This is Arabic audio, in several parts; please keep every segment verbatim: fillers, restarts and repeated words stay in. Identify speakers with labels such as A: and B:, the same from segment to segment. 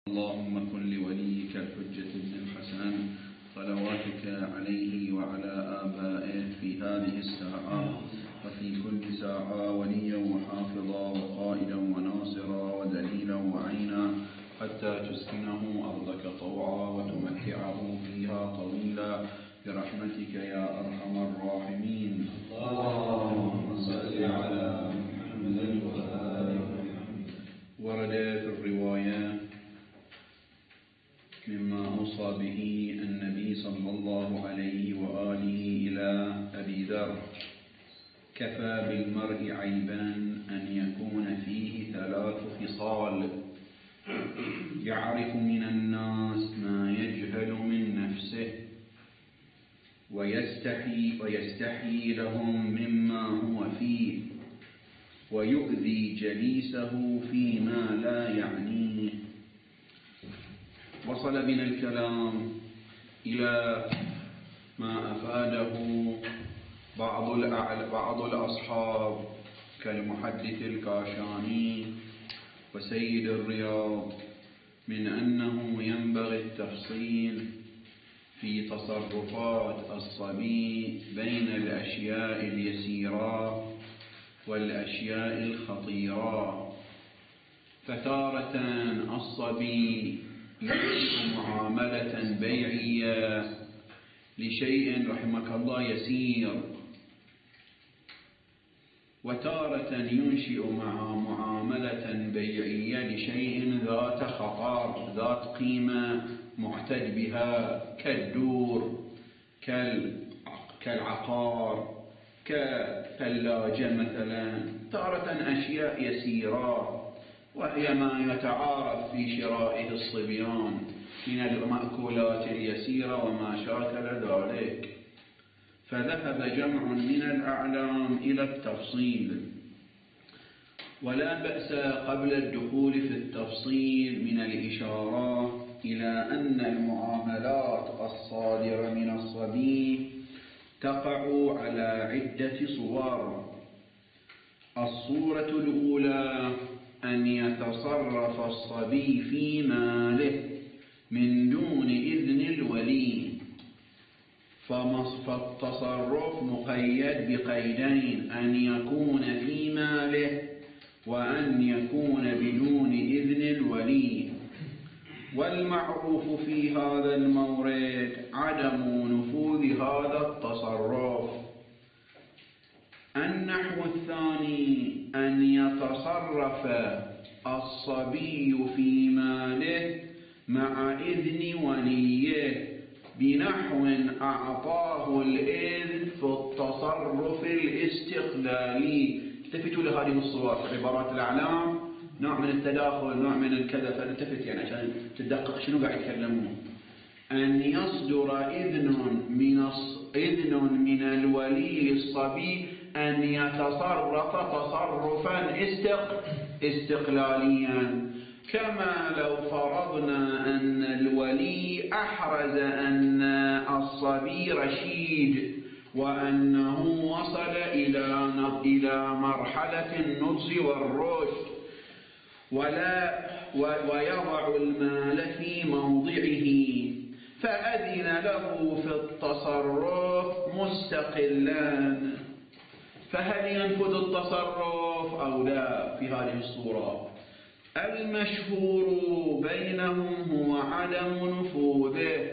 A: اللهم كن لوليك الحجة بن الحسن صلواتك عليه وعلى آبائه في هذه الساعة وفي كل ساعة وليا وحافظا وقائدا وناصرا ودليلا وعينا حتى تسكنه أرضك طوعا وتمتعه فيها طويلا برحمتك يا أرحم الراحمين. اللهم صل على محمد وآل محمد. ورد في الرواية مما أوصى به النبي صلى الله عليه وآله إلى أبي ذر: كفى بالمرء عيبا أن يكون فيه ثلاث خصال: يعرف من الناس ما يجهل من نفسه، ويستحي, ويستحي لهم مما هو فيه، ويؤذي جليسه فيما لا يعنيه. وصل بنا الكلام إلى ما أفاده بعض بعض الأصحاب كالمحدث الكاشاني وسيد الرياض من أنه ينبغي التفصيل في تصرفات الصبي بين الأشياء اليسيرة والأشياء الخطيرة. فتارة الصبي ينشئ معاملة بيعية لشيء رحمك الله يسير، وتارة ينشئ مع معاملة بيعية لشيء ذات خطر ذات قيمة معتد بها كالدور كالعقار كالثلاجة مثلا. تارة أشياء يسيرة وهي ما يتعارف في شرائه الصبيان من المأكولات اليسيرة وما شاكل ذلك. فذهب جمع من الأعلام إلى التفصيل، ولا بأس قبل الدخول في التفصيل من الإشارة إلى أن المعاملات الصادرة من الصبي تقع على عدة صور. الصورة الأولى أن يتصرف الصبي في ماله من دون إذن الولي، فالتصرف مقيد بقيدين: أن يكون في ماله وأن يكون بدون إذن الولي. والمعروف في هذا المورد عدم نفوذ هذا التصرف. النحو الثاني أن يتصرف الصبي في ماله مع إذن وليه بنحو أعطاه الإذن في التصرف الاستقلالي. التفتوا لهذه الصور في عبارات الأعلام، نوع من التداخل، نوع من الكذا، فالتفت يعني عشان تدقق شنو قاعد يتكلمون. أن يصدر إذن من إذن من الولي للصبي أن يتصرف تصرفا استقلاليا، كما لو فرضنا أن الولي أحرز أن الصبي رشيد وأنه وصل إلى إلى مرحلة النضج والرشد، ولا ويضع المال في موضعه، فأذن له في التصرف مستقلا، فهل ينفذ التصرف أو لا في هذه الصورة؟ المشهور بينهم هو عدم نفوذه.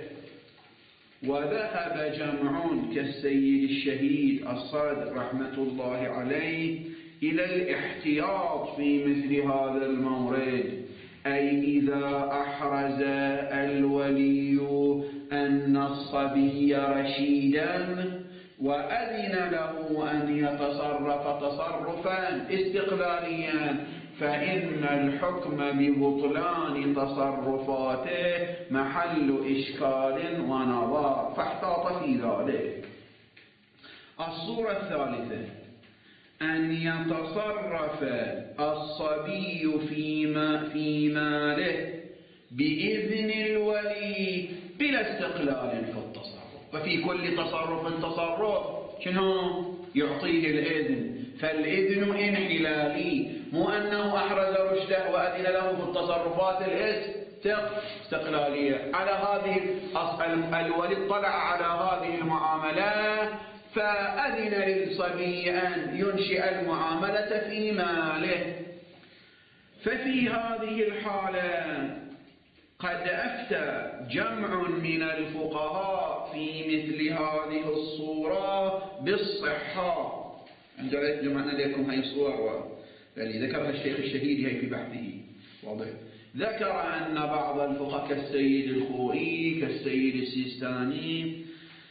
A: وذهب جمع كالسيد الشهيد الصادق رحمة الله عليه إلى الاحتياط في مثل هذا المورد، أي إذا أحرز الولي أن الصبي رشيدا وأذن له أن يتصرف تصرفا استقلاليا، فإن الحكم ببطلان تصرفاته محل إشكال ونظر، فاحتاط في ذلك. الصورة الثالثة أن يتصرف الصبي في ماله بإذن الولي بلا استقلال في التصرف. ففي كل تصرف تصرف شنو يعطيه الإذن، فالإذن انحلالي، مو أنه أحرز رشده وأذن له في التصرفات استقلالية. على هذه الولي اطلع على هذه المعاملة فأذن للصبي أن ينشئ المعاملة في ماله. ففي هذه الحالة قد أفتى جمع من الفقهاء في مثل هذه الصورة بالصحة. عندما جمعنا لكم هذه الصور التي ذكرها الشيخ الشهيد هي في بحثه واضح. ذكر أن بعض الفقهاء كالسيد الخوئي كالسيد السيستاني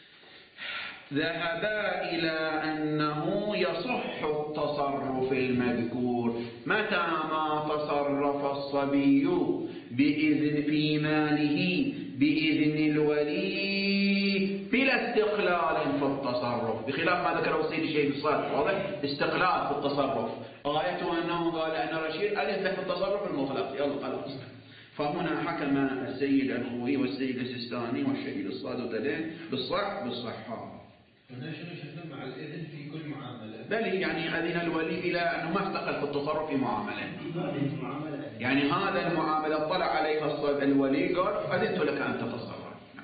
A: ذهبا إلى أنه يصح التصرف المذكور متى ما تصرف الصبي بإذن في ماله بإذن الولي بلا استقلال في التصرف، بخلاف ما ذكره السيد الشهيد الصالح واضح استقلال في التصرف. غايته أنه قال أن رشيد أذن في التصرف المطلق يلا خلاص. فهنا حكم السيد الخوئي والسيد السيستاني والشهيد الصادق بالصح بالصحة.
B: هنا شنو شنو مع الإذن في كل معاملة؟
A: بل يعني أذن الولي إلى أنه ما استقل في التصرف في معاملة. يعني هذا المعاملة اطلع عليها الولي قال أذنت لك أن تتصرف.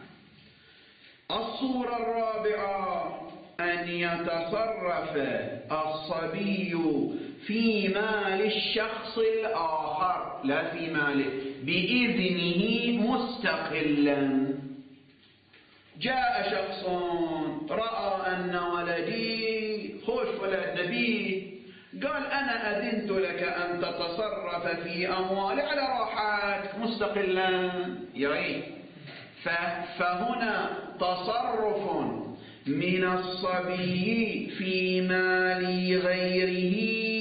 A: الصورة الرابعة أن يتصرف الصبي في مال الشخص الآخر لا في ماله بإذنه مستقلا. جاء شخص رأى أن ولدي خوش ولد نبي قال أنا أذنت لك أن تتصرف في أموالي على راحتك مستقلا يعني. فهنا تصرف من الصبي في مال غيره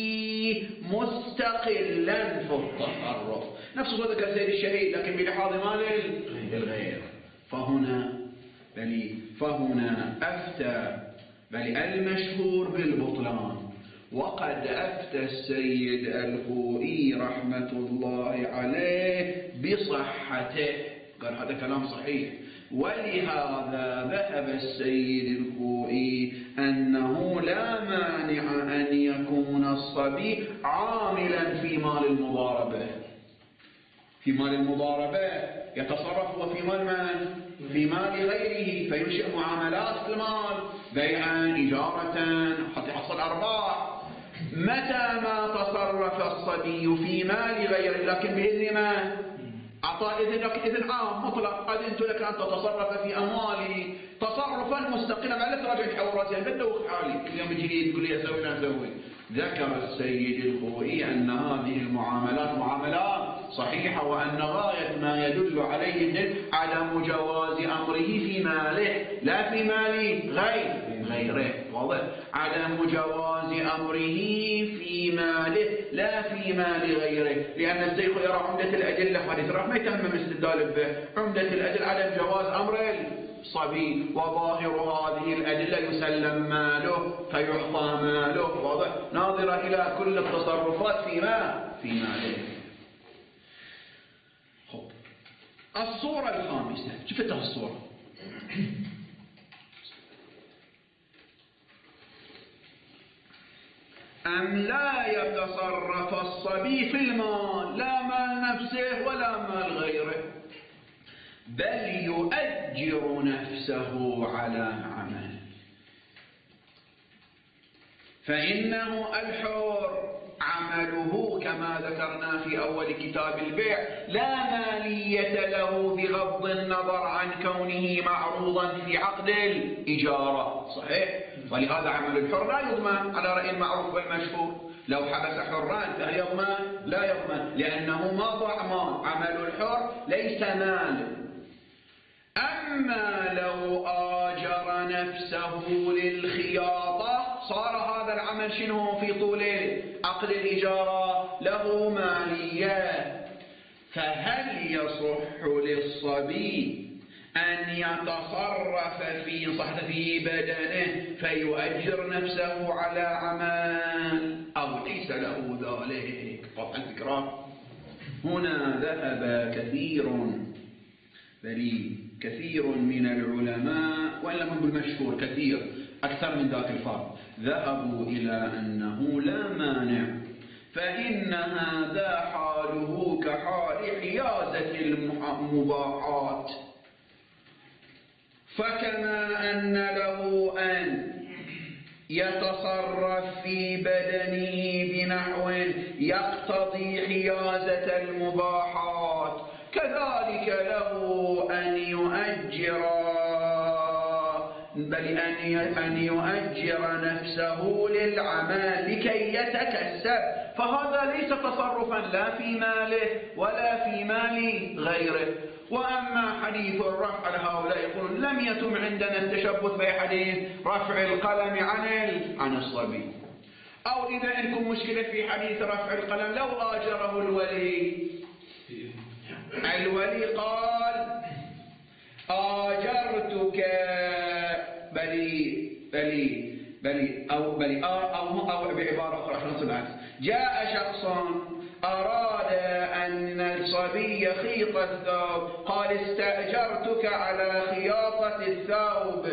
A: مستقلا في التصرف نفس صدق السيد الشهيد لكن بلحاظ مال الغير. فهنا بل فهنا أفتى بل المشهور بالبطلان. وقد أفتى السيد الخوئي رحمة الله عليه بصحته قال هذا كلام صحيح. ولهذا ذهب السيد الخوئي أنه لا مانع أن يكون الصبي عاملا في مال المضاربة. في مال المضاربة يتصرف هو في مال من؟ في مال غيره فينشئ معاملات في المال بيعا إجارة حتى يحصل أرباح. متى ما تصرف الصبي في مال غيره لكن بإذن ما أعطى إذن لك إذن عام مطلق أذنت لك أن تتصرف في أموالي تصرفا مستقلا ما لا تراجع تحوراتي أنا بدوخ حالي كل يوم يجي تقول لي أسوي لا أسوي. ذكر السيد الخوئي أن هذه المعاملات معاملات صحيحة وأن غاية ما يدل عليه الدليل عدم جواز أمره في ماله لا في مال غير غيره واضح. عدم جواز أمره في ماله لا في مال غيره لأن الشيخ يرى عمدة الأدلة هذه ترى ما يتم استدلال به. عمدة الأدلة عدم جواز أمر الصبي وظاهر هذه الأدلة يسلم ماله فيعطى ماله واضح ناظرة إلى كل التصرفات فيما في ماله. الصورة الخامسة شفتها الصورة أم لا يتصرف الصبي في المال لا مال نفسه ولا مال غيره بل يؤجر نفسه على عمل. فإنه الحر عمله كما ذكرنا في أول كتاب البيع لا مالية له بغض النظر عن كونه معروضا في عقد الإجارة صحيح. ولهذا عمل الحر لا يضمن على رأي المعروف والمشهور. لو حبس حران فهل يضمن؟ لا يضمن لأنه ما ضاع مال. عمل الحر ليس مال. أما لو آجر نفسه للخياطة صار هذا العمل شنو في طول عقد الإجارة له مالية. فهل يصح للصبي أن يتصرف في صحة في بدنه فيؤجر نفسه على عمل أو ليس له ذلك؟ قطع الفكرة. هنا ذهب كثير بل كثير من العلماء وإن لم يكن المشهور كثير أكثر من ذاك الفرق ذهبوا إلى أنه لا مانع فإن هذا حاله كحال حيازة المباحات. فكما أن له أن يتصرف في بدنه بنحو يقتضي حيازة المباحات، كذلك له أن يؤجر بل أن يؤجر نفسه للعمل لكي يتكسب، فهذا ليس تصرفا لا في ماله ولا في مال غيره. وأما حديث الرفع لهؤلاء يقولون لم يتم عندنا التشبث بحديث رفع القلم عن عن الصبي. أو إذا عندكم مشكلة في حديث رفع القلم لو آجره الولي، الولي قال آجرتك بلي بلي بلي أو بلي أو أو بعبارة أخرى نص العكس، جاء شخص أراد أن الصبي يخيط الثوب، قال استأجرتك على خياطة الثوب.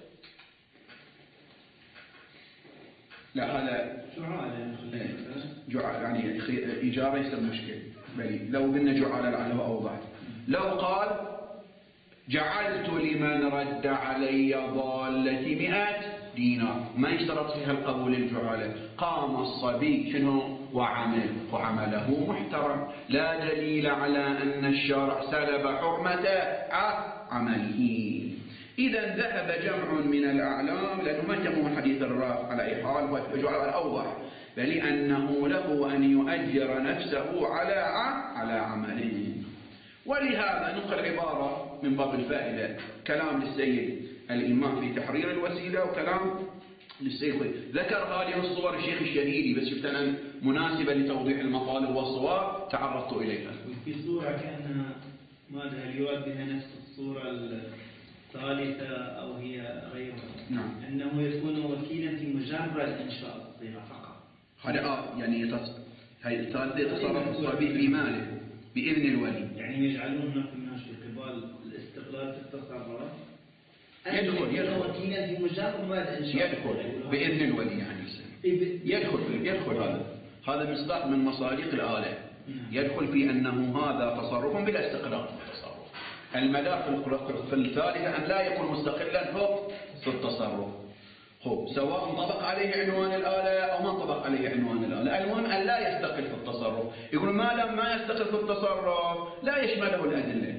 A: لا هذا جعل يعني إجارة يصير مشكلة. بلي لو قلنا جعل لعله أوضح. لو قال جعلت لمن رد علي ضالتي مئة دينار، ما يشترط فيها القبول الجعالة. قام الصبي شنو وعمل وعمله محترم، لا دليل على أن الشارع سلب حرمة عمله. إذا ذهب جمع من الأعلام لأنه ما يتم حديث الرافع على أي حال وجعل الأوضح، بل أنه له أن يؤجر نفسه على على عمله. ولهذا نقل عبارة من باب الفائدة، كلام للسيد الإمام في تحرير الوسيلة وكلام للسيد ذكر هذه الصور الشيخ الشهيدي، بس شفت أنا مناسبة لتوضيح المطالب والصور تعرضت إليها.
C: في صورة كأنها ماذا اليواد بها نفس الصورة الثالثة أو هي غيرها.
A: نعم.
C: أنه يكون وكيلا في مجرد إنشاء الصيغة فقط.
A: هذا آه يعني يتص... هي الثالثة يتصرف الصبي في ماله بإذن الولي.
C: يعني يجعلون هناك الناس في قبال الاستقلال في التصرف.
A: يدخل يدخل
C: وكيلا في مجرد إنشاء.
A: يدخل بإذن الولي يعني يدخل يدخل هذا هذا مصداق من مصادق الآلة. يدخل في أنه هذا تصرف بلا استقلال في التصرف. المدار في الثالثة أن لا يكون مستقلا في التصرف. هو سواء انطبق عليه عنوان الآلة أو ما انطبق عليه عنوان الآلة، المهم أن لا يستقل في التصرف. يقول ما لم ما يستقل في التصرف لا يشمله الأدلة.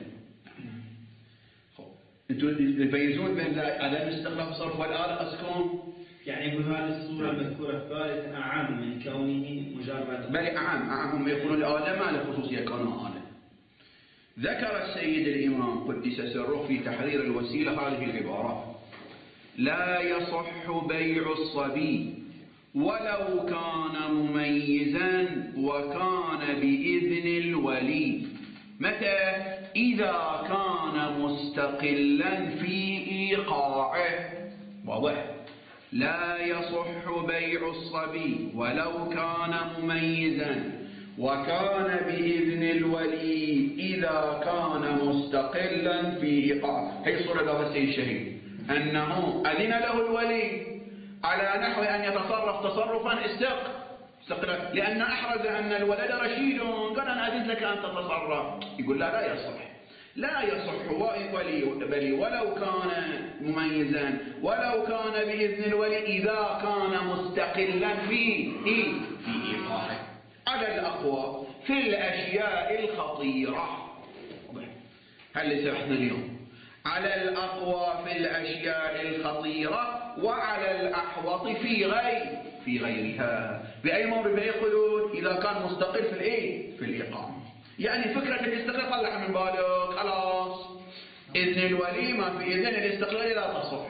A: انتوا تميزون بين عدم الاستقلال في التصرف والآلة قصدكم؟
C: يعني يقول هذه الصورة المذكورة الثالثة أعم من كونه مجرد.
A: بل أعم أعم هم يقولون الآلة ما له خصوصية كونها آلة. ذكر السيد الإمام قدس سره في تحرير الوسيلة هذه العبارة: لا يصح بيع الصبي ولو كان مميزا وكان بإذن الولي. متى؟ إذا كان مستقلا في إيقاعه. واضح؟ لا يصح بيع الصبي ولو كان مميزا وكان بإذن الولي إذا كان مستقلا في إيقاعه. هي صورة باب السيد الشهيد أنه أذن له الولي على نحو أن يتصرف تصرفا استقلال، لأن أحرز أن الولد رشيد، قال أنا أذن لك أن تتصرف. يقول لا لا يصح لا يصح ولي بل ولو كان مميزا ولو كان بإذن الولي إذا كان مستقلا في في إيقاعه. على الأقوى في الأشياء الخطيرة. هل اللي سمحنا اليوم على الأقوى في الأشياء الخطيرة وعلى الأحوط في غير في غيرها. بأي مورد يقولون إذا كان مستقل في الإيه في الإقامة. يعني فكرة الاستقلال طلع من بالك خلاص، إذن الولي ما في إذن الاستقلال لا تصح.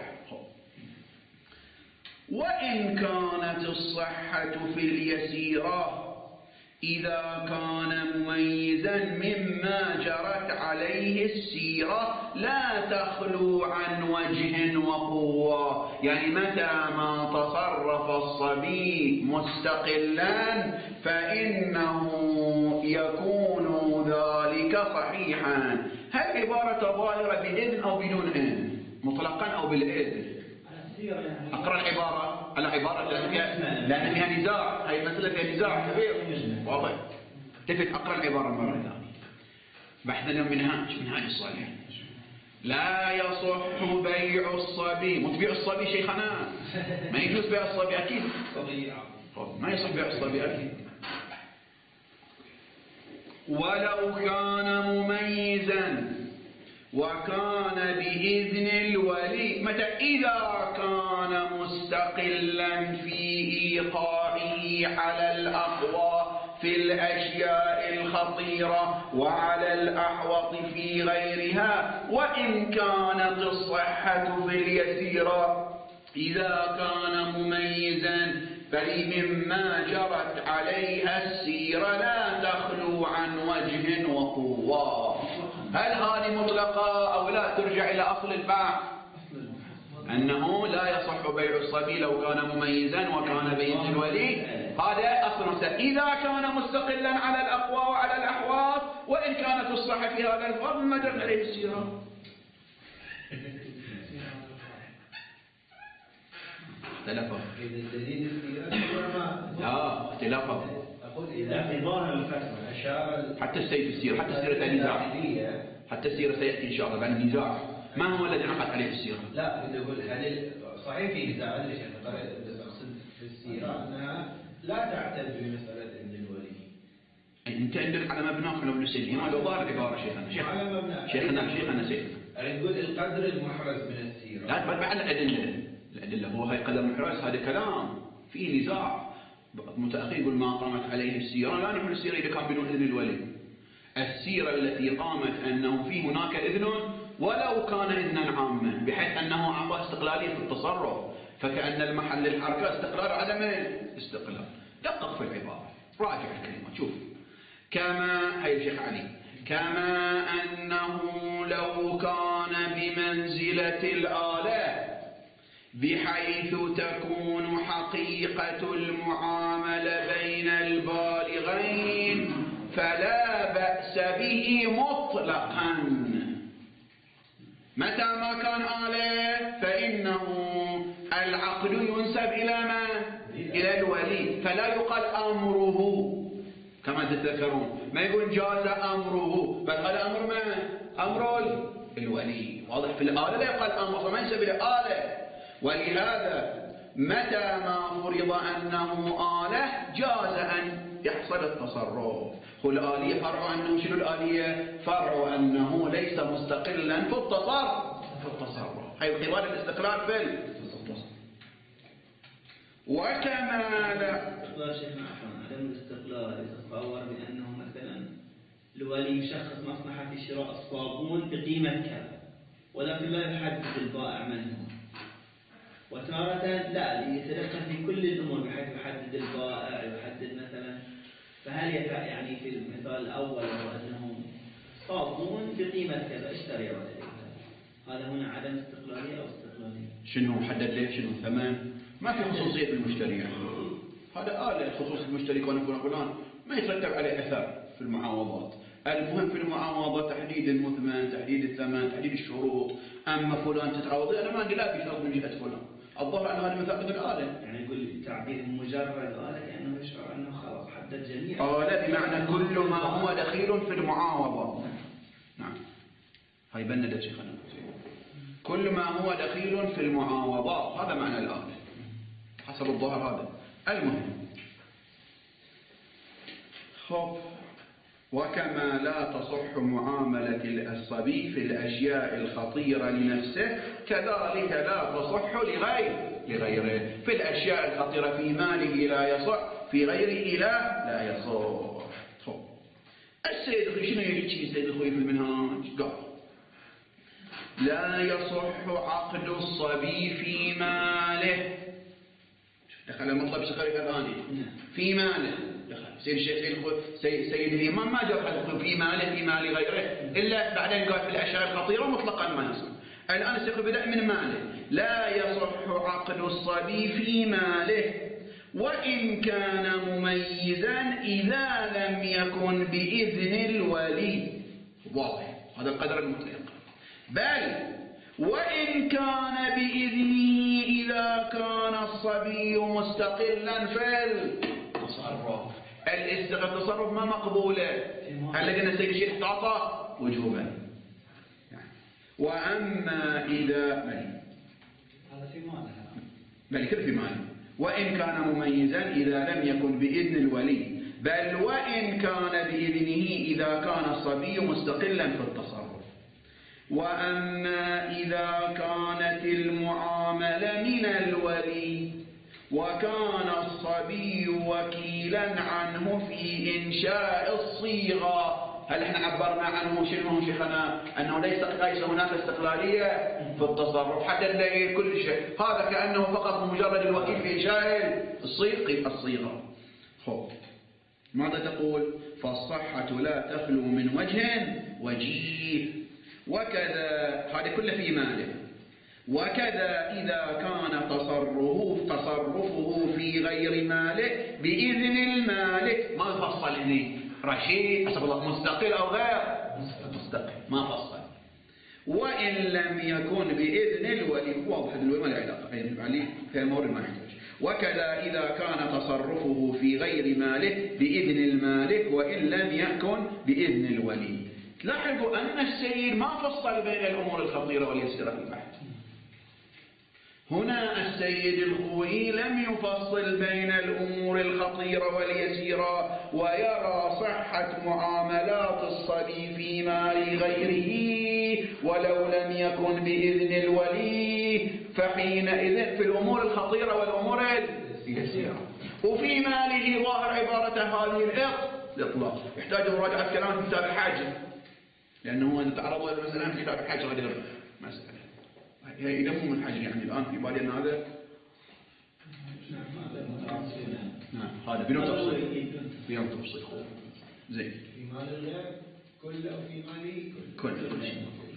A: وإن كانت الصحة في اليسيرة إذا كان مميزا مما جرت عليه السيرة لا تخلو عن وجه وقوة. يعني متى ما تصرف الصبي مستقلا فإنه يكون ذلك صحيحا. هل عبارة ظاهرة بإذن أو بدون إذن؟ مطلقا أو بالإذن؟ أقرأ العبارة على عبارة لأن فيها لأن فيها نزاع، هاي المسألة فيها نزاع كبير واضح. التفت أقرأ العبارة مرة ثانية. بحث اليوم منهاج منهاج الصالح. لا يصح بيع الصبي، مو بيع الصبي شيخنا، ما يجوز بيع الصبي أكيد، ما يصح بيع الصبي أكيد. ولو كان مميزا وكان بإذن الولي، متى؟ إذا كان مستقلا في إيقاعه على الأقوى في الأشياء الخطيرة وعلى الأحوط في غيرها، وإن كانت الصحة في اليسيرة. إذا كان مميزا فلمما جرت عليها السيرة لا تخلو عن وجه وقوة. هل هذه مطلقة أو لا؟ ترجع إلى أصل البحث أنه لا يصح بيع الصبي لو كان مميزا وكان بإذن الولي. هذا أصل. إذا كان مستقلا على الأقوى وعلى الأحواض وإن كانت الصحة في هذا الفرض مما جرت عليه السيرة. اختلفوا. لا اختلافا. حتى السير في السيرة، حتى السيرة نزاع، حتى السيرة سيأتي إن شاء الله بعد النزاع. ما هو الذي عقد عليه السيرة؟
B: لا بدي أقول هل صحيح في نزاع، أدري شيخ أقصد في السيرة أنها لا تعتد بمسألة ابن الولي.
A: أنت عندك على مبناك لو نسجل ما لو ضار عبارة شيخنا شيخنا شيخنا شيخنا سيدنا.
B: أريد أقول القدر المحرز من السيرة.
A: لا تبع بعد الأدلة. الأدلة هو هاي قدر محرز، هذا كلام فيه نزاع. متأخر يقول ما قامت عليه السيرة، لا نحن السيرة إذا كان بدون إذن الولي. السيرة التي قامت أنه في هناك إذن ولو كان إذنا عاما بحيث أنه أعطى استقلالية في التصرف، فكأن المحل للحركة استقرار عدم الاستقلال. دقق في العبارة، راجع الكلمة شوف. كما هي الشيخ علي، كما أنه لو كان بمنزلة الآلة بحيث تكون حقيقة المعاملة بين البالغين فلا بأس به مطلقا. متى ما كان آلة فإنه العقد ينسب إلى ما؟ إلى الولي، فلا يقال أمره كما تذكرون، ما يقول جاز أمره، بل هذا أمر ما؟ أمر الولي. واضح؟ في الآلة لا يقال أمر، فما ينسب إلى آلة. ولهذا متى ما فرض أنه آلة جاز أن يحصل التصرف. والآلية فرع أنه شنو الآلية؟ فرع أنه ليس مستقلا في التصرف في التصرف هي قوال الاستقلال في التصرف. وكما لا
C: شيخنا عدم الاستقلال يتصور بأنه مثلا الولي يشخص مصلحة شراء الصابون بقيمة كذا ولكن لا يحدد البائع من هو، وتارة لا يتدخل في كل الأمور بحيث يحدد البائع يحدد مثلا. فهل يعني في المثال الأول هو أنه صابون بقيمة كذا اشتري ولدي، هذا هنا عدم استقلالية أو استقلالية؟
A: شنو حدد ليه؟ شنو ثمن؟ ما في خصوصية في المشتري يعني. هذا آلة خصوص المشتري كون فلان فلان ما يترتب عليه أثر في المعاوضات. المهم في المعاوضة تحديد المثمن، تحديد الثمن، تحديد الشروط. أما فلان تتعاوضي أنا ما عندي لا في شرط من جهة فلان. الظاهر أن هذا مثابة الآلة.
C: يعني يقول تعبير مجرد آلة كأنه يشعر أنه خلاص حدد جميع
A: آلة بمعنى كل ما هو دخيل في المعاوضة. نعم هاي بندت شيخنا، كل ما هو دخيل في المعاوضات هذا معنى الآلة حسب الظاهر هذا. المهم خب وكما لا تصح معاملة الصبي في الأشياء الخطيرة لنفسه كذلك لا تصح لغير لغيره. في الأشياء الخطيرة في ماله لا يصح، في غيره لا لا يصح. خب السيد الخوي شنو يريد شيء السيد الخوي في المنهاج؟ قال لا يصح عقد الصبي في ماله. دخل المطلب شغال ثاني في ماله. دخل سيد الشيخ سيد, سيد الإمام ما جرح في ماله في مال غيره إلا بعدين قال في الأشياء الخطيرة مطلقا ما يصح. الآن الشيخ بدأ من ماله. لا يصح عقد الصبي في ماله وإن كان مميزا إذا لم يكن بإذن الولي. واضح هذا القدر المطلق. بل وإن كان بإذنه إذا كان الصبي مستقلا في التصرف. التصرف ما مقبولة، هل لقينا سيد الشيخ تعطى وجوبا. وأما إذا
B: هذا في ماله
A: بل كل في ماله. وإن كان مميزا إذا لم يكن بإذن الولي، بل وإن كان بإذنه إذا كان الصبي مستقلا في التصرف. وأما إذا كانت المعاملة من الولي وكان الصبي وكيلا عنه في إنشاء الصيغة، هل احنا عبرنا عنه شنو شيخنا؟ أنه ليس ليس هناك استقلالية في التصرف حتى نلاقي كل شيء، هذا كأنه فقط مجرد الوكيل في إنشاء الصيغة الصيغة. خب ماذا تقول؟ فالصحة لا تخلو من وجه وجيه. وكذا هذا كله في ماله. وكذا إذا كان تصرفه تصرفه في غير ماله بإذن المالك، ما فصل هنا رشيد حسب الله مستقل أو غير مستقل، ما فصل. وإن لم يكن بإذن الولي، واضح الولي ما له علاقة عليه في المورد ما يحتاج. وكذا إذا كان تصرفه في غير ماله بإذن المالك وإن لم يكن بإذن الولي. لاحظوا أن السيد ما فصل بين الأمور الخطيرة واليسيرة في البحث. هنا السيد الخوئي لم يفصل بين الأمور الخطيرة واليسيرة، ويرى صحة معاملات الصبي في مال غيره ولو لم يكن بإذن الولي، فحينئذ في الأمور الخطيرة والأمور اليسيرة. وفي ماله ظاهر عبارة هذه الإطلاق يحتاج مراجعة كلام في كتاب الحاج، لأنه نتعرض إلى مسألة في كتاب الحاج غير مسألة هي إذا مو منحج يعني الآن في بالي أن هذا نعم هذا بدون تفصيل بدون تفصيل زين.
B: في مال الغير كله وفي مالي
A: كله كله.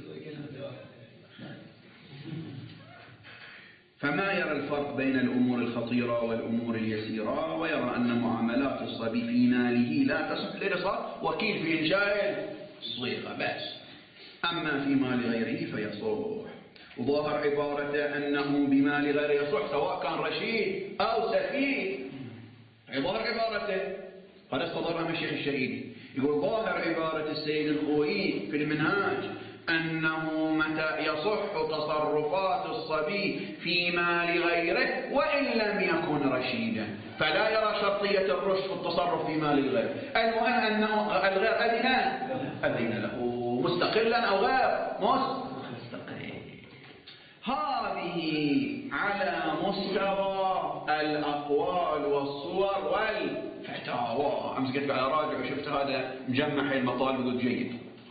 A: فما يرى الفرق بين الأمور الخطيرة والأمور اليسيرة، ويرى أن معاملات الصبي في ماله لا تصح لرصاد وكيل في إنشاء الصيغة بس، أما في مال غيره فيصح. وظاهر عبارته أنه بمال غيره يصح سواء كان رشيد أو سفيه. ظاهر عبارته هذا استضرها من الشيخ الشهيدي، يقول ظاهر عبارة السيد الخوئي في المنهاج أنه متى يصح تصرفات الصبي في مال غيره وإن لم يكن رشيدا، فلا يرى شرطية الرشد في التصرف في مال الغير. المهم أنه الغير أذن أذن له مستقلا أو غير مستقل. هذه على مستوى الأقوال والصور والفتاوى. أمس قلت على راجع وشفت هذا مجمع المطالب وقلت جيد.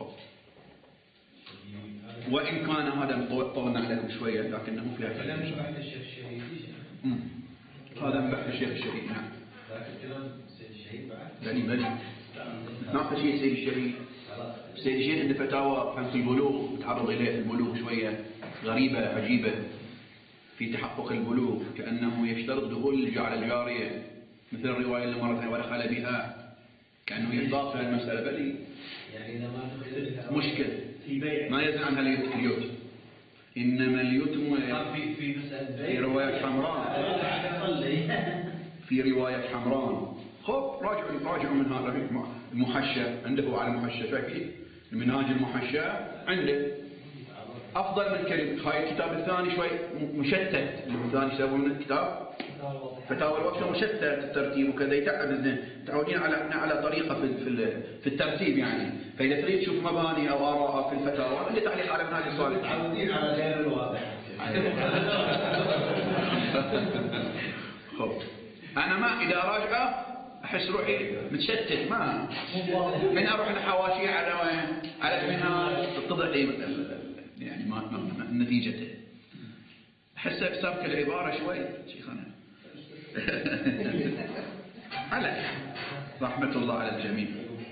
A: وإن كان هذا طولنا عليكم شوية لكنه فيها كلام.
B: كلام بحث الشيخ الشهيدي.
A: هذا من بحث الشيخ الشهيدي. نعم.
B: ذاك الكلام سيد الشهيد بعد.
A: بلي بلي. ناقش شيء سيد الشهيد. سيد الشهيد عنده فتاوى في البلوغ متعرض إليه في البلوغ شوية غريبة عجيبة في تحقق البلوغ، كأنه يشترط دخول على الجارية مثل الرواية اللي مرت ودخل بها، كأنه يضاف في المسألة. بلي
B: يعني إذا ما دخل
A: مشكل ما يزن عنها اليتم، إنما اليتم
B: في في مسألة
A: في رواية حمراء في رواية حمراء. خب راجعوا راجعوا من هذا المحشى عنده على المحشى شايفين المنهاج المحشى عنده أفضل من كلمة. هاي الكتاب الثاني شوي مشتت، الثاني يسمونه الكتاب فتاوى الوقت مشتت الترتيب وكذا، يتعب الذهن. متعودين على على طريقة في في في الترتيب يعني، فإذا تريد تشوف مباني أو آراء في الفتاوى اللي تعليق على منهاج الصالح.
B: متعودين على غير الواضح.
A: خب أنا ما إذا راجعه أحس روحي متشتت، ما من أروح الحواشي على على المنهاج تتضح لي يعني ما ما نتيجته. أحس بسبك العبارة شوي شيخنا. على رحمة الله على الجميع.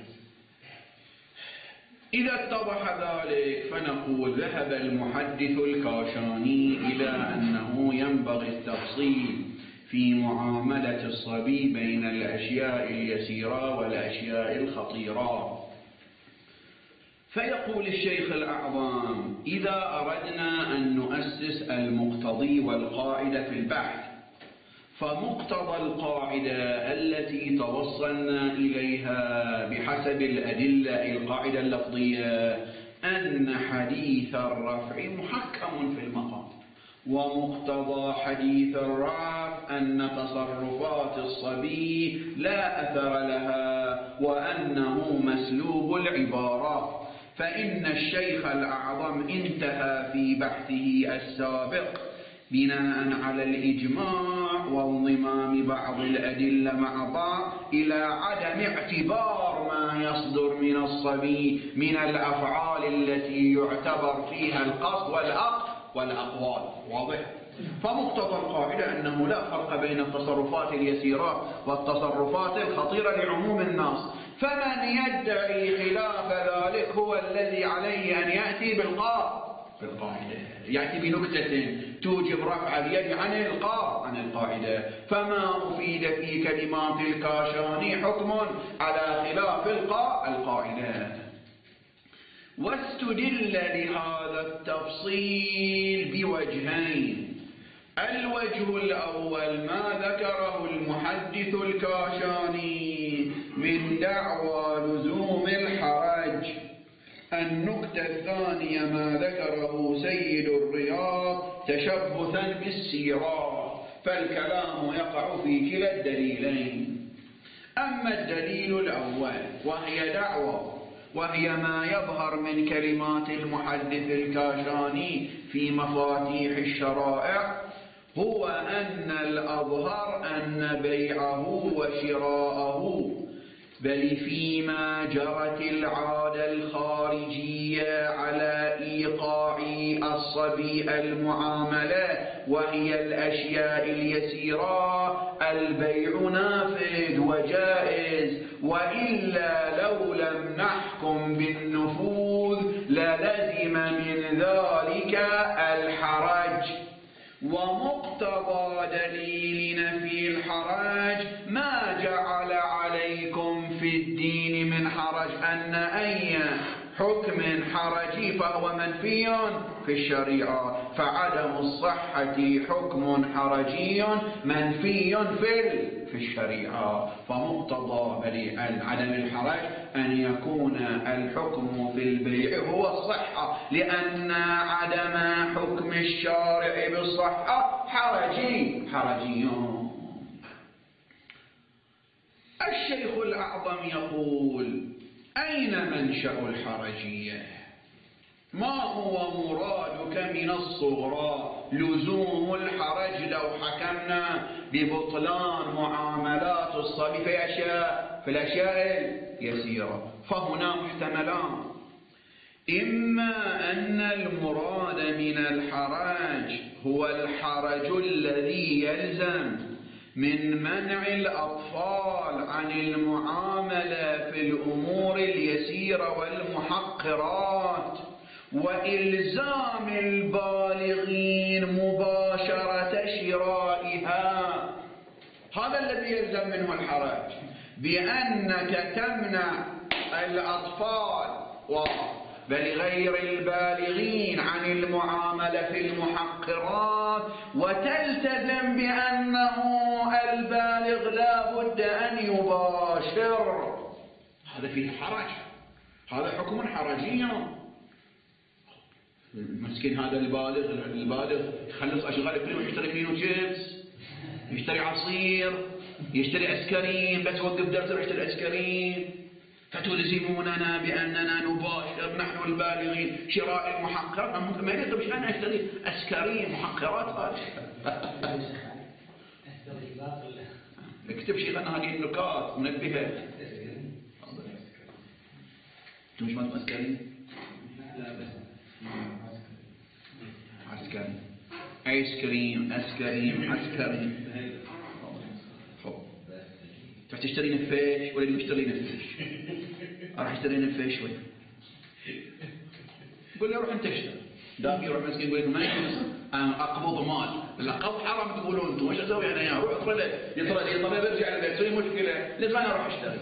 A: إذا اتضح ذلك فنقول ذهب المحدث الكاشاني إلى أنه ينبغي التفصيل في معاملة الصبي بين الأشياء اليسيرة والأشياء الخطيرة. فيقول الشيخ الأعظم: إذا أردنا أن نؤسس المقتضي والقاعدة في البحث. فمقتضى القاعدة التي توصلنا إليها بحسب الأدلة القاعدة اللفظية أن حديث الرفع محكم في المقام، ومقتضى حديث الرفع أن تصرفات الصبي لا أثر لها وأنه مسلوب العبارات. فإن الشيخ الأعظم انتهى في بحثه السابق بناء على الإجماع وانضمام بعض الأدلة مع بعض إلى عدم اعتبار ما يصدر من الصبي من الأفعال التي يعتبر فيها القصد والأقل والأقوال. واضح؟ فمقتضى القاعدة أنه لا فرق بين التصرفات اليسيرة والتصرفات الخطيرة لعموم الناس. فمن يدعي خلاف ذلك هو الذي عليه أن يأتي بالقاعدة، يأتي بنكتة توجب رفع اليد عن القاعدة عن القاعدة. فما أفيد في كلمات الكاشاني حكم على خلاف القاعدة. واستدل لهذا التفصيل بوجهين. الوجه الأول ما ذكره المحدث الكاشاني من دعوى لزوم الحرج. النكتة الثانية ما ذكره سيد الرياض تشبثا بالسيرة. فالكلام يقع في كلا الدليلين. أما الدليل الأول وهي دعوى، وهي ما يظهر من كلمات المحدث الكاشاني في مفاتيح الشرائع، هو أن الأظهر أن بيعه وشراءه بل فيما جرت العادة الخارجية على إيقاع الصبي المعاملة وهي الأشياء اليسيرة البيع نافذ وجائز، وإلا لو لم نحكم بالنفوذ للزم من ذلك الحرج. ومقتضى دليل نفي الحرج ما جعل عليكم في الدين من حرج، أن أي حكم حرجي فهو منفي في الشريعة، فعدم الصحة حكم حرجي منفي في في الشريعة. فمقتضى عدم الحرج أن يكون الحكم في البيع هو الصحة، لأن عدم حكم الشارع بالصحة حرجي حرجي. الشيخ الأعظم يقول: أين منشأ الحرجية؟ ما هو مرادك من الصغرى لزوم الحرج لو حكمنا ببطلان معاملات الصبي في أشياء في الأشياء اليسيرة؟ فهنا محتملان: إما أن المراد من الحرج هو الحرج الذي يلزم من منع الأطفال عن المعاملة في الأمور اليسيرة والمحقرات، وإلزام البالغين مباشرة شرائها. هذا الذي يلزم منه الحرج، بأنك تمنع الأطفال بل غير البالغين عن المعاملة في المحقرات، وتلتزم بأنه البالغ لا بد أن يباشر. هذا فيه حرج، هذا حكم حرجي. مسكين هذا البالغ البالغ يخلص أشغال كله، يشتري فينو شيبس، يشتري عصير، يشتري أسكرين، بس وقف درسه يشتري أسكرين. فتلزموننا بأننا نباشر نحن البالغين شراء المحقرات. ممكن ما يكتب شيء أنا أشتري أسكرين محقرات. هذا اكتب شيء أنا هذه النكات منبهة. أنتم مش مالكم أسكرين؟ لا بس عسكري، آيس كريم، أسكريم، عسكري. تروح تشتري نفاش ولا يشتري نفاش؟ راح اشتري نفاش شوي. قول له روح انت اشتري. داقي يروح مسكين يقول لك ما يجوز اقبض مال. القبض حرام تقولون انتم، ايش اسوي انا؟ روح اطلع لي يطلع لي طب برجع البيت تسوي مشكله، لازم انا اروح اشتري.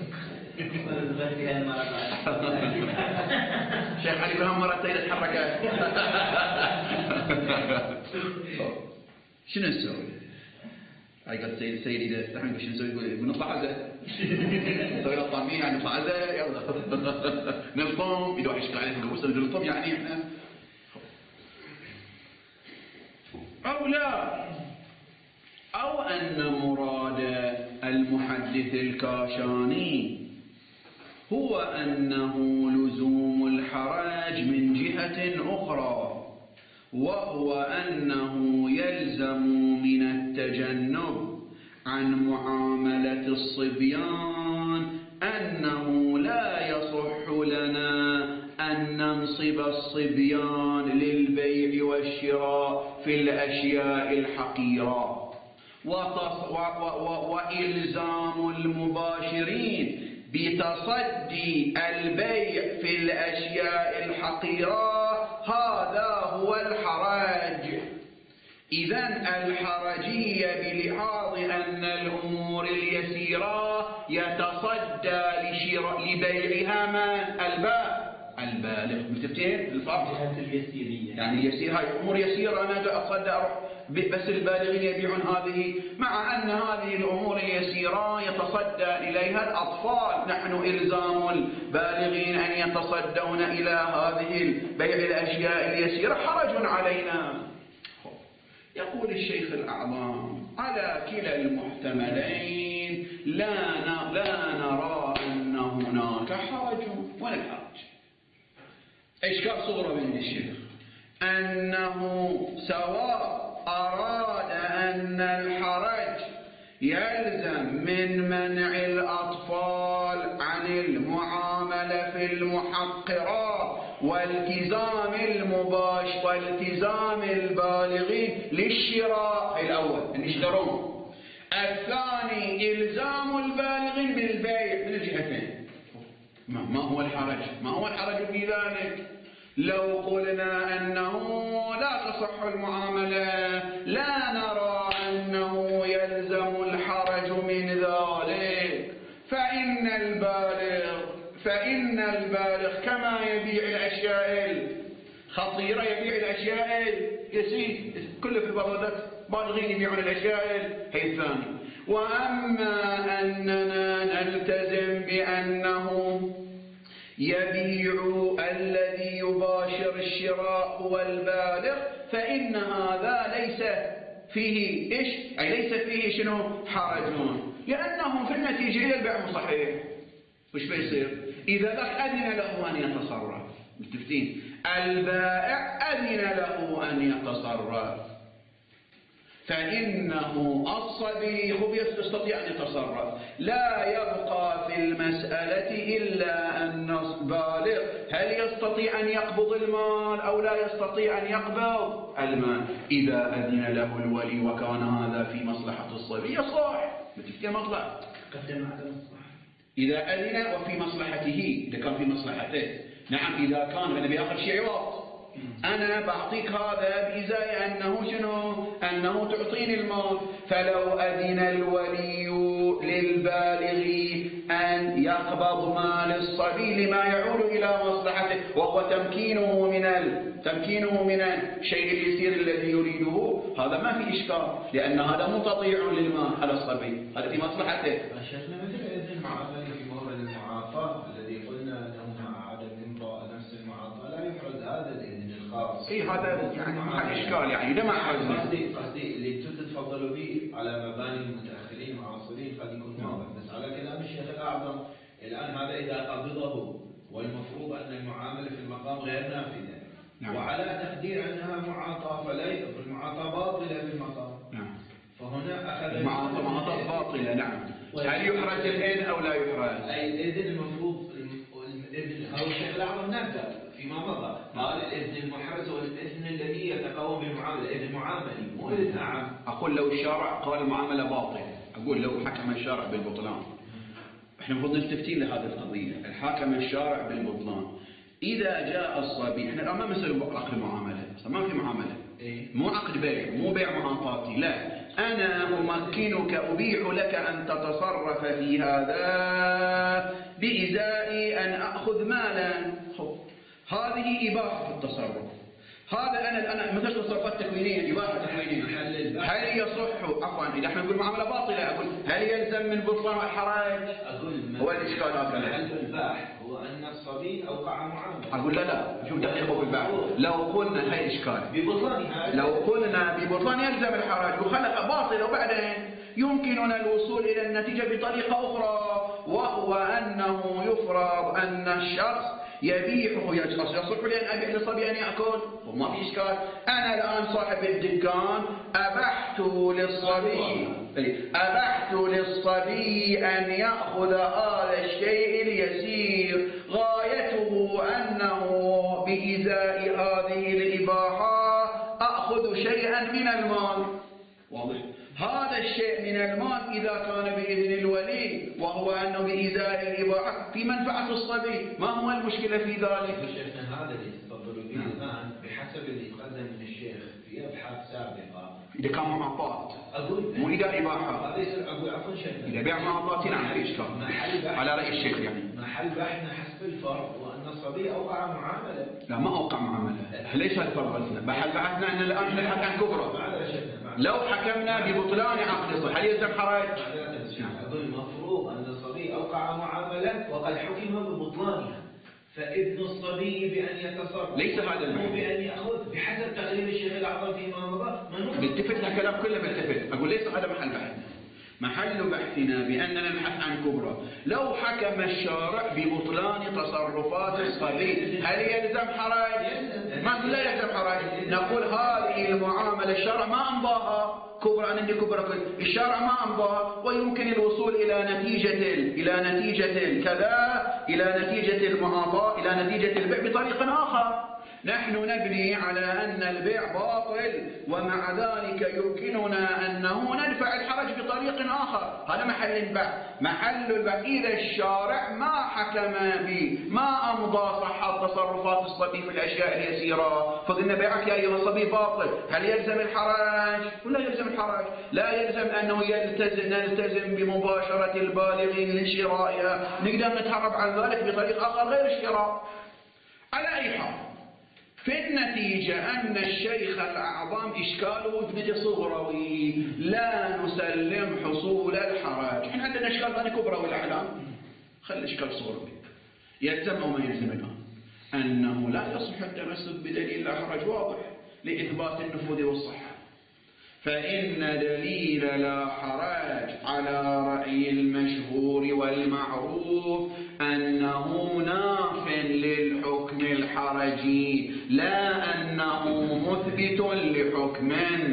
A: شيخ علي بهم مرتين اتحرك. شنو نسوي؟ هاي قال سيد سيد اذا استحنا شنو نسوي؟ يقول نطلع عزاء. نسوي له طعميه يعني نطلع عزاء يلا نلطم اذا واحد يشكل عليه في القبص نلطم يعني احنا او لا او ان مراد المحدث الكاشاني هو انه لزوم الحرج من جهة اخرى، وهو أنه يلزم من التجنب عن معاملة الصبيان أنه لا يصح لنا أن ننصب الصبيان للبيع والشراء في الأشياء الحقيرة، وإلزام المباشرين بتصدي البيع في الأشياء الحقيرة هذا هو الحرج. إذن الحرجية بلحاظ أن الأمور اليسيرة يتصدى لبيعها من الباء البالغ. متفتين الفرق؟
C: اليسيرية
A: يعني اليسير هاي أمور يسيرة أنا أتصدى أروح بس البالغين يبيعون هذه، مع أن هذه الأمور اليسيرة يتصدى إليها الأطفال. نحن إلزام البالغين أن يتصدون إلى هذه بيع الأشياء اليسيرة حرج علينا. يقول الشيخ الأعظم على كلا المحتملين لا لا نرى أن هناك حرج ولا حرج. إشكال صغرى من الشيخ أنه سواء أراد أن الحرج يلزم من منع الأطفال عن المعاملة في المحقرات والتزام المباشر والتزام البالغين للشراء الأول أن يشترون، الثاني إلزام البالغين بالبيع من الجهتين. ما هو الحرج؟ ما هو الحرج في ذلك؟ لو قلنا أنه لا تصح المعاملة لا نرى أنه يلزم الحرج من ذلك، فإن البالغ فإن البالغ كما يبيع الأشياء الخطيرة يبيع الأشياء اليسيرة، كله في البلدات بالغين يبيعون الأشياء هي الثاني. وأما أننا نلتزم بأنه يبيع الذي يباشر الشراء هو البالغ فإن هذا ليس فيه إيش؟ أي ليس فيه شنو؟ حرج، لأنهم في النتيجة إلى البيع صحيح. وش بيصير؟ إذا ذاك أذن له أن يتصرف، متفقين؟ البائع أذن له أن يتصرف، فإنه الصبي هو يستطيع أن يتصرف، لا يبقى في المسألة إلا أن البالغ هل يستطيع أن يقبض المال أو لا يستطيع أن يقبض المال. إذا أذن له الولي وكان هذا في مصلحة الصبي يصح، بتفكر مطلع
C: قدم على المصلحة.
A: إذا أذن وفي مصلحته، إذا كان في مصلحته. نعم إذا كان أنا بياخذ شيء عوض، أنا بعطيك هذا بإزاي أنه شنو؟ أنه تعطيني المال. فلو أذن الولي للبالغ أن يقبض مال الصبي لما يعود إلى مصلحته وهو تمكينه من ال... تمكينه من الشيء اليسير الذي يريده، هذا ما في إشكال، لأن هذا متطيع للمال على الصبي، هذا في مصلحته.
B: شيخنا مثل إذن المعاملة في مورد المعاطاة الذي قلنا أنه مع عدم إمضاء نفس المعاطاة لا يفرض هذا الإذن الخاص.
A: إيه هذا يعني ما إشكال، يعني إذا ما حرزنا.
B: قصدي قصدي اللي تتفضلوا به على مباني المتأخرين المعاصرين قد يكون واضح، بس على كلام الشيخ الأعظم الآن هذا إذا قبضه والمفروض أن المعاملة في المقام غير نافذة. نعم. وعلى تقدير أنها معاطاة فلا المعاطاة باطلة في المقام. نعم. فهنا أخذ
A: المعاطاة معاطاة باطلة. نعم. هل يحرز الإذن أو لا يحرز؟
B: أي الإذن المفروض الإذن هو الشيخ الأعظم نبدأ فيما مضى قال الإذن المحرز هو الإذن الذي يتقوم بالمعاملة، إذن معاملي مو إذن عام.
A: أقول لو الشارع قال المعاملة باطلة، أقول لو حكم الشارع بالبطلان، إحنا المفروض نستفتي لهذه القضية، الحاكم الشارع بالبطلان. إذا جاء الصبي، إحنا الآن ما مسألة عقد معاملة، ما في معاملة، مو عقد بيع، مو بيع معاطاتي، لا، أنا أمكنك أبيح لك أن تتصرف في هذا بإزاء أن أخذ مالا. هذه إباحة في التصرف. هذا أنا الآن مثل تصرفات تكوينية إباحة تكوينية هل يصح عفوا إذا احنا نقول معاملة باطلة أقول هل يلزم من بطلان والحرج؟
B: أقول
A: هو الإشكال هذا
B: محل الباحث هو أن الصبي أوقع معاملة.
A: أقول لا لا شوف دقيقة بالباحث لو قلنا هاي الإشكال
B: ببطلان
A: لو قلنا ببطلان يلزم الحرج وخلق باطل وبعدين يمكننا الوصول إلى النتيجة بطريقة أخرى وهو أنه يفرض أن الشخص يبيعه يصح لي أن أبيع للصبي أن يأكل وما في إشكال. أنا الآن صاحب الدكان أبحت للصبي أبحت للصبي أن يأخذ هذا الشيء اليسير غايته أنه بإزاء هذه الإباحة أخذ شيئا من المال. واضح؟ هذا الشيء من المال إذا كان بإذن الولي وهو أنه بإزاء الإباحة في منفعة الصبي ما هو المشكلة في ذلك؟
B: شيخنا هذا اللي تفضلوا به الآن بحسب اللي تقدم من الشيخ في أبحاث سابقة
A: إذا كان معطات
B: أقول
A: مو إذا إباحة
B: هذا يصير أقول عفوا شيخنا
A: إذا بيع معطات نعم في إشكال على رأي الشيخ يعني
B: محل بحثنا حسب الفرض وأن الصبي أوقع معاملة.
A: لا ما أوقع معاملة ليش هالفرض قلنا محل بحثنا أن الآن نبحث عن كبرى لو حكمنا ببطلان عقد هل يلزم حرج؟
B: أقول المفروض أن الصبي أوقع معاملة وقد حكم ببطلانها فإذن الصبي بأن يتصرف
A: ليس هذا المعنى
B: بأن يأخذ بحسب تقرير الشيخ الأعظم فيما مضى
A: بالتفت الكلام كله بالتفت. أقول ليس هذا محل بحثنا محل بحثنا بأننا نبحث عن كبرى. لو حكم الشارع ببطلان تصرفات الصبي هل يلزم حرج؟ ما لا يلزم حرج. نقول هذه المعاملة الشارع ما أمضاها كبرى أنا عندي كبرى الشارع ما أمضاها ويمكن الوصول إلى نتيجة إلى نتيجة كذا إلى نتيجة المعاطاة إلى نتيجة البيع بطريق آخر. نحن نبني على أن البيع باطل ومع ذلك يمكننا أنه ندفع الحرج بطريق آخر. هذا محل البحث. محل البحث إذا الشارع ما حكم به ما أمضى صحة تصرفات الصبي في الأشياء اليسيرة فقلنا بيعك يا أيها الصبي باطل هل يلزم الحرج؟ ولا يلزم الحرج. لا يلزم أنه يلتزم نلتزم بمباشرة البالغين لشرائها نقدر نتهرب عن ذلك بطريق آخر غير الشراء. على أي حال في النتيجة أن الشيخ الأعظم إشكاله ابنة صغروي لا نسلم حصول الحرج. احنا عندنا إشكال ثاني كبروي الأعلام خلي إشكال صغروي يلزم أو ما يلزم الآن أنه لا يصح التمسك بدليل لا حرج واضح لإثبات النفوذ والصحة. فإن دليل لا حرج على رأي المشهور والمعروف أنه ناف للحكم الحرجي لا أنه مثبت لحكم.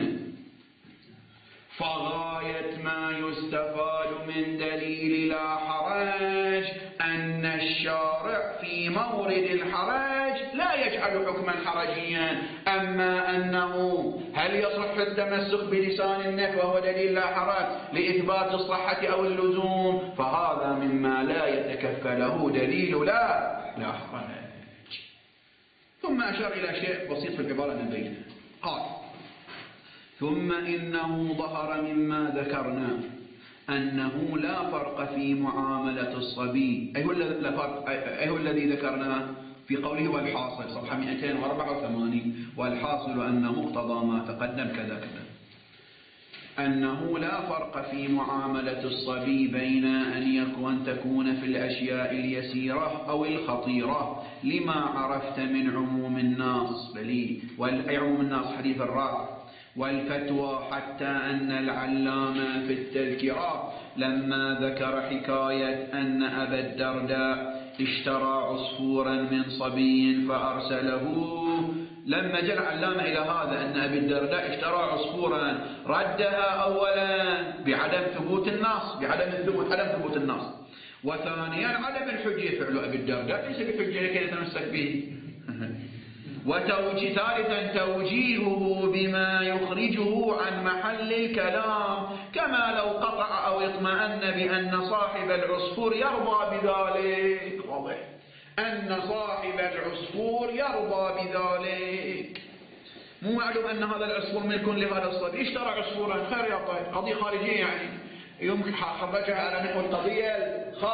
A: فغاية ما يستفاد من دليل لا حرج أن الشارع في مورد الحرج لا يجعل حكما حرجيا. أما أنه هل يصح التمسك بلسان النفي وهو دليل لا حرج لإثبات الصحة أو اللزوم فهذا مما لا يتكفى له دليل لا لا حرج. ثم أشار إلى شيء بسيط في العبارة نبينه قال ثم إنه ظهر مما ذكرنا أنه لا فرق في معاملة الصبي أي هو, أي هو الذي ذكرناه في قوله والحاصل صفحة مئتين وأربعة وثمانين والحاصل أن مقتضى ما تقدم كذا كذا أنه لا فرق في معاملة الصبي بين أن يكون تكون في الأشياء اليسيرة أو الخطيرة لما عرفت من عموم الناس بل أي عموم الناس حديث الراء والفتوى حتى أن العلامة في التذكرة لما ذكر حكاية أن أبا الدرداء اشترى عصفورا من صبي فأرسله لما جاء العلامة إلى هذا أن أبي الدرداء اشترى عصفورا ردها أولا بعدم ثبوت النص بعدم الثبوت عدم ثبوت النص وثانيا عدم الحجية فعل أبي الدرداء ليس بحجية كي يتمسك به وتوجيه ثالثا توجيهه بما يخرجه عن محل الكلام كما لو قطع أو اطمأن بأن صاحب العصفور يرضى بذلك. واضح أن صاحب العصفور يرضى بذلك. مو معلوم أن هذا العصفور ملك لهذا الصبي اشترى عصفورا خير يا طيب قضية خارجية يعني يمكن خرجها على نحو القضية الخاص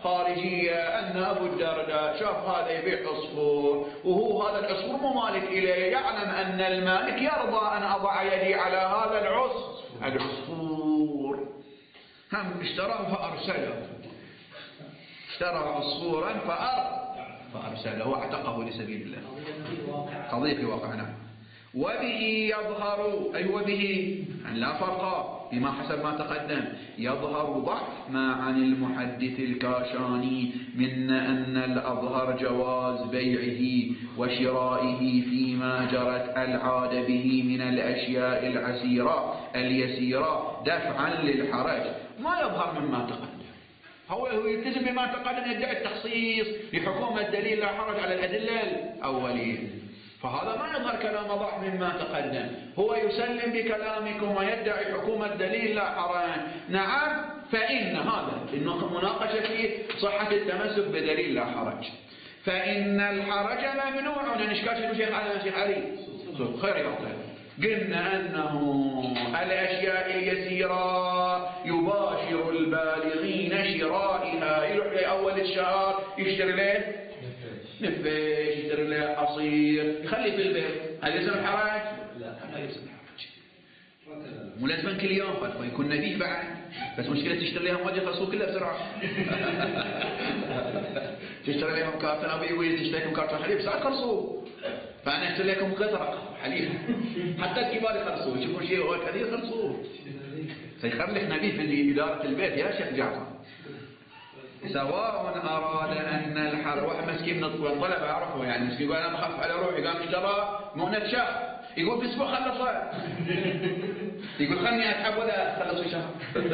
A: خارجية أن أبو الدرداء شاف هذا يبيع عصفور، وهو هذا العصفور مو مالك إليه، يعلم أن المالك يرضى أن أضع يدي على هذا العصفور العصفور هم اشتراه فأرسله، اشترى عصفورا فأر فأرسله واعتقه لسبيل الله. قضية في واقعنا. وبه يظهر، أي وبه أن لا فرق بما حسب ما تقدم، يظهر ضعف ما عن المحدث الكاشاني من أن الأظهر جواز بيعه وشرائه فيما جرت العادة به من الأشياء العسيرة اليسيرة دفعا للحرج. ما يظهر مما تقدم، هو يلتزم بما تقدم، يدعي التخصيص لحكومة الدليل لا حرج على الأدلة الأولية، فهذا ما يظهر كلام ضعف مما تقدم، هو يسلم بكلامكم ويدعي حكومة دليل لا حرج. نعم، فإن هذا المناقشة في صحة التمسك بدليل لا حرج، فإن الحرج ممنوع. نشكاش شيخ علي شيخ علي خير يقول قلنا أنه الأشياء اليسيرة يباشر البالغين شرائها، يروح لأول الشهر يشتري له نفاش، يشتري له عصير، يخلي في البيت، هل يلزم الحرج؟ لا، لا يلزم الحرج، مو لازم كل يوم يكون نبيه بعد، بس مشكلة تشتري لهم وجه خلصوه كله بسرعة. تشتري لهم كارتون أبي ويل، تشتري لهم كارتون حليب ساعات خلصوه، فأنا أشتري لكم قطرة حليب حتى الكبار يخلصوه، يشوفون شيء هو كثير يخلصوه، سيخليك نبيه في إدارة البيت يا شيخ جعفر. سواء أراد أن الحر، واحد مسكين من الطلبة أعرفه يعني مسكين يقول أنا بخاف على روحي، قام اشترى مؤنة شهر، يقول في أسبوع خلصه، يقول خلني أتعب ولا خلص شهر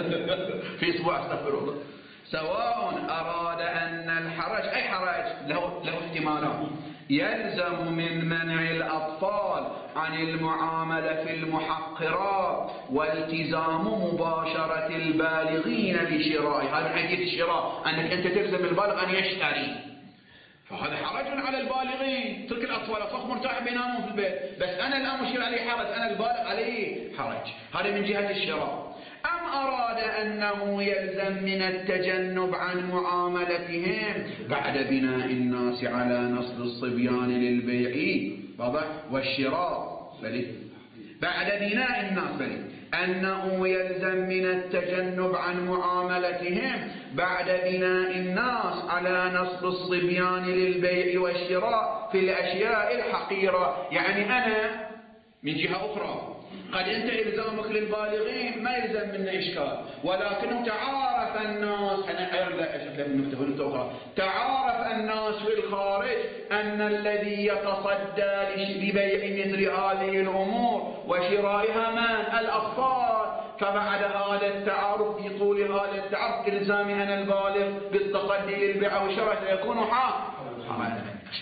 A: في أسبوع، استغفر الله. سواء أراد أن الحرج، أي حرج له له احتمالات، يلزم من منع الأطفال عن المعاملة في المحقرات والتزام مباشرة البالغين لشراء، هذا حديث الشراء، أنك أنت تلزم البالغ أن يشتري، فهذا حرج على البالغين. ترك الأطفال أطفال مرتاح بينامون في البيت، بس أنا الآن مشير عليه حرج، أنا البالغ عليه حرج، هذا من جهة الشراء. أم أراد أنه يلزم من التجنب عن معاملتهم بعد بناء الناس على نصب الصبيان للبيع واضح والشراء، بل بعد بناء الناس، بل أنه يلزم من التجنب عن معاملتهم بعد بناء الناس على نصب الصبيان للبيع والشراء في الأشياء الحقيرة. يعني أنا من جهة أخرى قد أنت إلزامك للبالغين ما يلزم منه إشكال، ولكنه تعارف الناس، أنا لا أشكل من نكتة ونكتة أخرى، تعارف الناس في الخارج أن الذي يتصدى لبيع مثل هذه الأمور وشرائها من الأطفال، فبعد هذا التعارف في طول هذا التعارف إلزامي أنا البالغ بالتصدي للبيع والشراء سيكون حرام.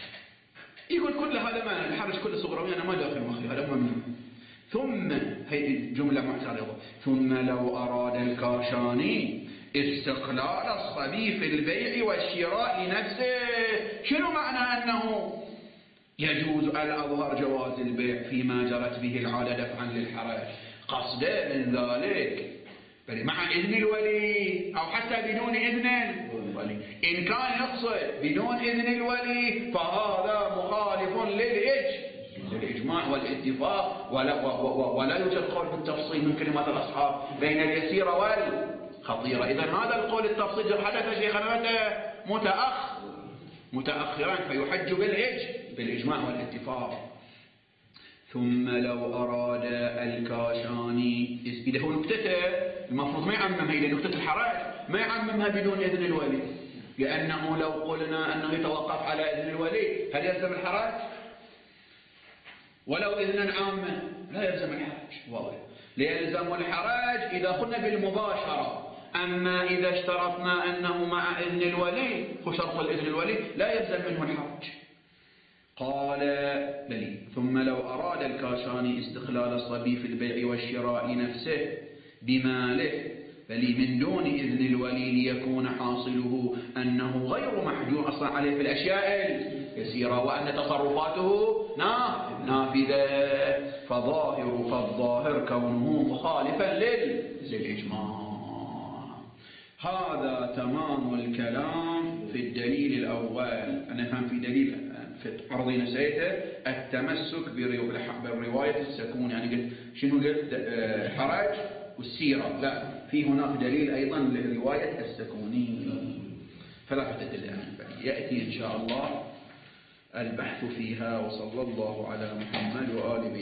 A: يقول كل هذا ما الحرج كل صغروي أنا ما داخل مخي، هذا ممنوع. ثم هي جملة معترضة، ثم لو أراد الكاشاني استقلال الصبي في البيع والشراء لنفسه، شنو معنى أنه يجوز الأظهر جواز البيع فيما جرت به العادة دفعا للحرج؟ قصده من ذلك بل مع إذن الولي أو حتى بدون إذن الولي. إن كان يقصد بدون إذن الولي فهذا مخالف للإجماع الإجماع والاتفاق، ولا, ولا يوجد قول بالتفصيل من كلمات الأصحاب بين اليسيرة والخطيرة. إذا هذا القول التفصيل حدث شيخنا متى؟ متأخر متأخرا، فيحج بالإج بالإجماع والاتفاق. ثم لو أراد الكاشاني، إذا هو نكتته المفروض ما يعممها، إذا نكتة الحرج ما يعممها بدون إذن الولي، لأنه لو قلنا أنه يتوقف على إذن الولي هل يلزم الحرج؟ ولو إذنا عاما لا يلزم الحرج، واضح. ليلزم الحرج إذا قلنا بالمباشرة، أما إذا اشترطنا أنه مع إذن الولي، وشرط الإذن الولي لا يلزم منه الحرج. قال بلي ثم لو أراد الكاشاني استقلال الصبي في البيع والشراء نفسه بماله بلي من دون إذن الولي ليكون حاصله أنه غير محجور أصلا عليه في الأشياء اليسيرة، وأن تصرفاته نافذة، فظاهر فالظاهر كونه مخالفا للإجماع. هذا تمام الكلام في الدليل الأول. أنا فهم في دليل في عرضي نسيته التمسك بالرواية السكون، يعني قلت شنو قلت الحرج والسيرة، لا في هناك دليل أيضا للرواية السكونية فلا تدل عنها، يأتي إن شاء الله البحث فيها. وصلى الله على محمد وآله